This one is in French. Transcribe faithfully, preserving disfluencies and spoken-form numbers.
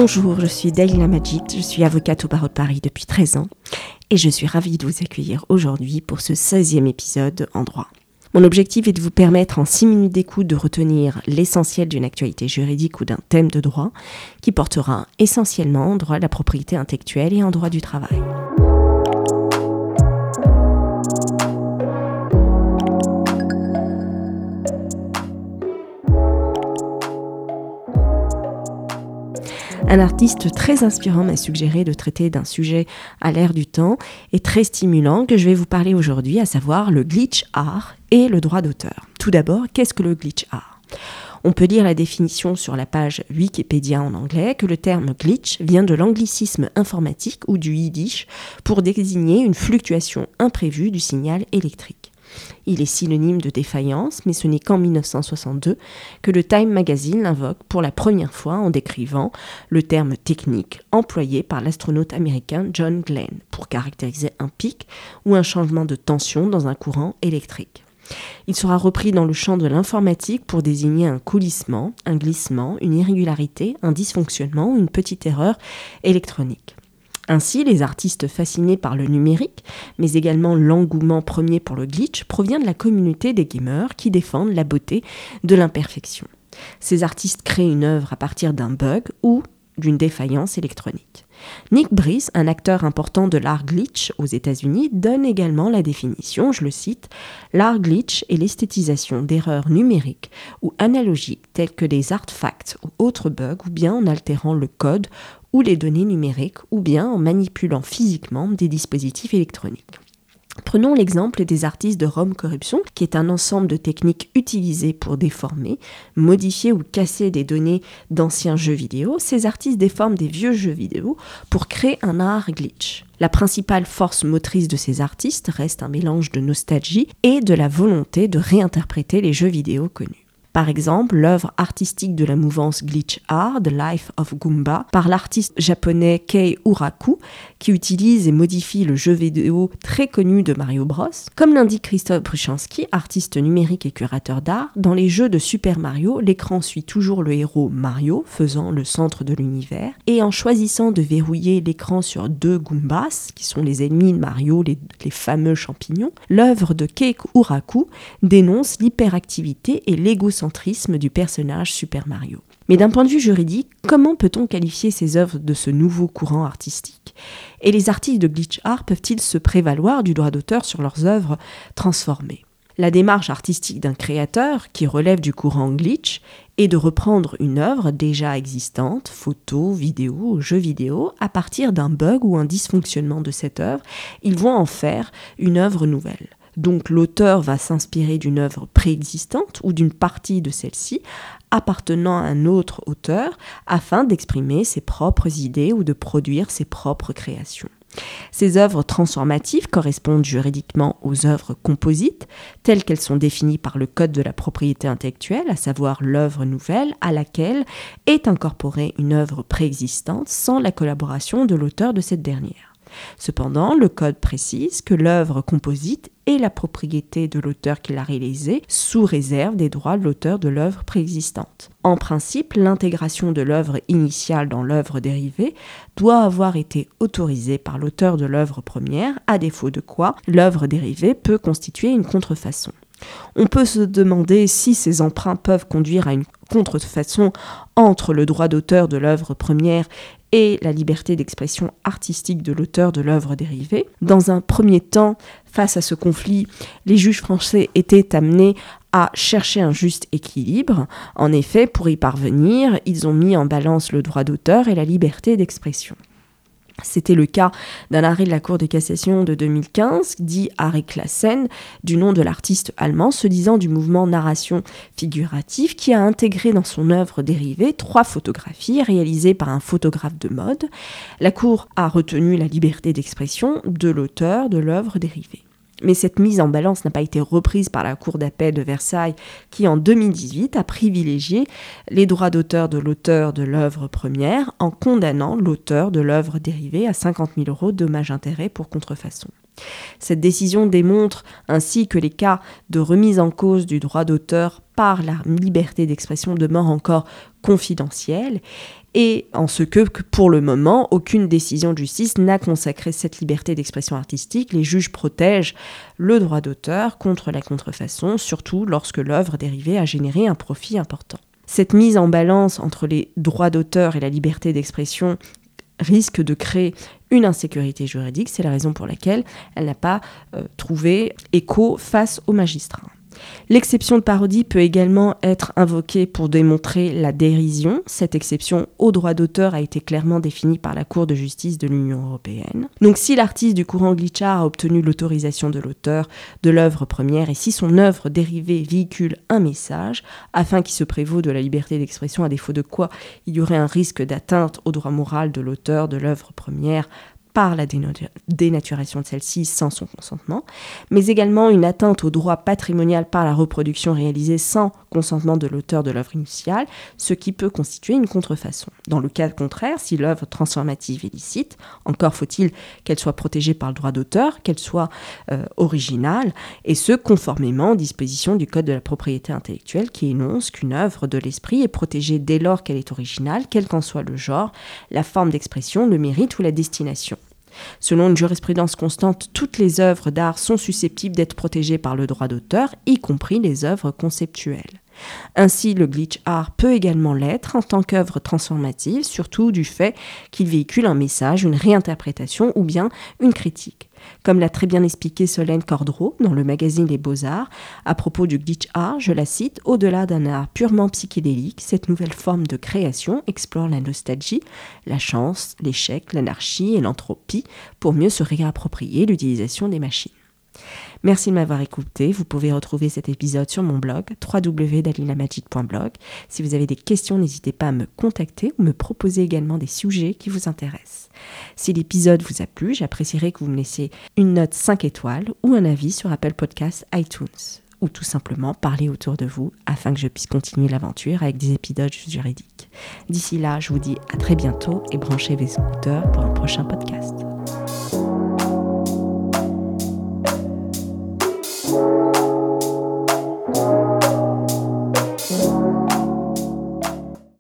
Bonjour, je suis Dalila Majid, je suis avocate au barreau de Paris depuis treize ans et je suis ravie de vous accueillir aujourd'hui pour ce seizième épisode en droit. Mon objectif est de vous permettre en six minutes d'écoute de retenir l'essentiel d'une actualité juridique ou d'un thème de droit qui portera essentiellement en droit de la propriété intellectuelle et en droit du travail. Un artiste très inspirant m'a suggéré de traiter d'un sujet à l'air du temps et très stimulant que je vais vous parler aujourd'hui, à savoir le glitch art et le droit d'auteur. Tout d'abord, qu'est-ce que le glitch art ? On peut lire la définition sur la page Wikipédia en anglais que le terme glitch vient de l'anglicisme informatique ou du yiddish pour désigner une fluctuation imprévue du signal électrique. Il est synonyme de défaillance, mais ce n'est qu'en dix-neuf cent soixante-deux que le Time Magazine l'invoque pour la première fois en décrivant le terme technique employé par l'astronaute américain John Glenn pour caractériser un pic ou un changement de tension dans un courant électrique. Il sera repris dans le champ de l'informatique pour désigner un coulissement, un glissement, une irrégularité, un dysfonctionnement ou une petite erreur électronique. Ainsi, les artistes fascinés par le numérique, mais également l'engouement premier pour le glitch, provient de la communauté des gamers qui défendent la beauté de l'imperfection. Ces artistes créent une œuvre à partir d'un bug ou d'une défaillance électronique. Nick Brice, un acteur important de l'art glitch aux États-Unis, donne également la définition, je le cite, « L'art glitch est l'esthétisation d'erreurs numériques ou analogiques telles que des artefacts ou autres bugs ou bien en altérant le code ou les données numériques ou bien en manipulant physiquement des dispositifs électroniques. » Prenons l'exemple des artistes de Rome Corruption, qui est un ensemble de techniques utilisées pour déformer, modifier ou casser des données d'anciens jeux vidéo. Ces artistes déforment des vieux jeux vidéo pour créer un art glitch. La principale force motrice de ces artistes reste un mélange de nostalgie et de la volonté de réinterpréter les jeux vidéo connus. Par exemple, l'œuvre artistique de la mouvance Glitch Art, The Life of Goomba, par l'artiste japonais Kei Uraku, qui utilise et modifie le jeu vidéo très connu de Mario Bros. Comme l'indique Christophe Bruchansky, artiste numérique et curateur d'art, dans les jeux de Super Mario, l'écran suit toujours le héros Mario, faisant le centre de l'univers, et en choisissant de verrouiller l'écran sur deux Goombas, qui sont les ennemis de Mario, les, les fameux champignons, l'œuvre de Kei Uraku dénonce l'hyperactivité et l'égocentrisme du personnage Super Mario. Mais d'un point de vue juridique, comment peut-on qualifier ces œuvres de ce nouveau courant artistique ? Et les artistes de glitch art peuvent-ils se prévaloir du droit d'auteur sur leurs œuvres transformées ? La démarche artistique d'un créateur, qui relève du courant glitch, est de reprendre une œuvre déjà existante, photo, vidéo, jeu vidéo, à partir d'un bug ou un dysfonctionnement de cette œuvre, ils vont en faire une œuvre nouvelle. Donc l'auteur va s'inspirer d'une œuvre préexistante ou d'une partie de celle-ci appartenant à un autre auteur afin d'exprimer ses propres idées ou de produire ses propres créations. Ces œuvres transformatives correspondent juridiquement aux œuvres composites, telles qu'elles sont définies par le Code de la propriété intellectuelle, à savoir l'œuvre nouvelle à laquelle est incorporée une œuvre préexistante sans la collaboration de l'auteur de cette dernière. Cependant, le Code précise que l'œuvre composite est la propriété de l'auteur qui l'a réalisée, sous réserve des droits de l'auteur de l'œuvre préexistante. En principe, l'intégration de l'œuvre initiale dans l'œuvre dérivée doit avoir été autorisée par l'auteur de l'œuvre première, à défaut de quoi l'œuvre dérivée peut constituer une contrefaçon. On peut se demander si ces emprunts peuvent conduire à une contrefaçon entre le droit d'auteur de l'œuvre première et la liberté d'expression artistique de l'auteur de l'œuvre dérivée. Dans un premier temps, face à ce conflit, les juges français étaient amenés à chercher un juste équilibre. En effet, pour y parvenir, ils ont mis en balance le droit d'auteur et la liberté d'expression. C'était le cas d'un arrêt de la Cour de cassation de deux mille quinze, dit arrêt Classen, du nom de l'artiste allemand, se disant du mouvement narration figurative, qui a intégré dans son œuvre dérivée trois photographies réalisées par un photographe de mode. La Cour a retenu la liberté d'expression de l'auteur de l'œuvre dérivée. Mais cette mise en balance n'a pas été reprise par la Cour d'appel de Versailles qui, en deux mille dix-huit, a privilégié les droits d'auteur de l'auteur de l'œuvre première en condamnant l'auteur de l'œuvre dérivée à cinquante mille euros de dommages-intérêts pour contrefaçon. Cette décision démontre ainsi que les cas de remise en cause du droit d'auteur par la liberté d'expression demeurent encore confidentiels et en ce que, que pour le moment, aucune décision de justice n'a consacré cette liberté d'expression artistique. Les juges protègent le droit d'auteur contre la contrefaçon, surtout lorsque l'œuvre dérivée a généré un profit important. Cette mise en balance entre les droits d'auteur et la liberté d'expression risque de créer une insécurité juridique. C'est la raison pour laquelle elle n'a pas euh, trouvé écho face aux magistrats. L'exception de parodie peut également être invoquée pour démontrer la dérision. Cette exception au droit d'auteur a été clairement définie par la Cour de justice de l'Union européenne. Donc si l'artiste du courant glitch art a obtenu l'autorisation de l'auteur de l'œuvre première et si son œuvre dérivée véhicule un message, afin qu'il se prévaut de la liberté d'expression, à défaut de quoi il y aurait un risque d'atteinte au droit moral de l'auteur de l'œuvre première par la dénaturation de celle-ci sans son consentement, mais également une atteinte au droit patrimonial par la reproduction réalisée sans consentement de l'auteur de l'œuvre initiale, ce qui peut constituer une contrefaçon. Dans le cas contraire, si l'œuvre transformative est licite, encore faut-il qu'elle soit protégée par le droit d'auteur, qu'elle soit euh, originale, et ce, conformément aux dispositions du Code de la propriété intellectuelle qui énonce qu'une œuvre de l'esprit est protégée dès lors qu'elle est originale, quel qu'en soit le genre, la forme d'expression, le mérite ou la destination. Selon une jurisprudence constante, toutes les œuvres d'art sont susceptibles d'être protégées par le droit d'auteur, y compris les œuvres conceptuelles. Ainsi, le glitch art peut également l'être en tant qu'œuvre transformative, surtout du fait qu'il véhicule un message, une réinterprétation ou bien une critique. Comme l'a très bien expliqué Solène Cordreau dans le magazine Les Beaux-Arts, à propos du glitch art, je la cite, « Au-delà d'un art purement psychédélique, cette nouvelle forme de création explore la nostalgie, la chance, l'échec, l'anarchie et l'entropie pour mieux se réapproprier l'utilisation des machines. » Merci de m'avoir écouté. Vous pouvez retrouver cet épisode sur mon blog w w w point dalila magic point blog. Si vous avez des questions, n'hésitez pas à me contacter ou me proposer également des sujets qui vous intéressent. Si l'épisode vous a plu, j'apprécierais que vous me laissiez une note cinq étoiles ou un avis sur Apple Podcasts, iTunes, ou tout simplement parler autour de vous afin que je puisse continuer l'aventure avec des épisodes juridiques. D'ici là, je vous dis à très bientôt et branchez vos écouteurs pour un prochain podcast.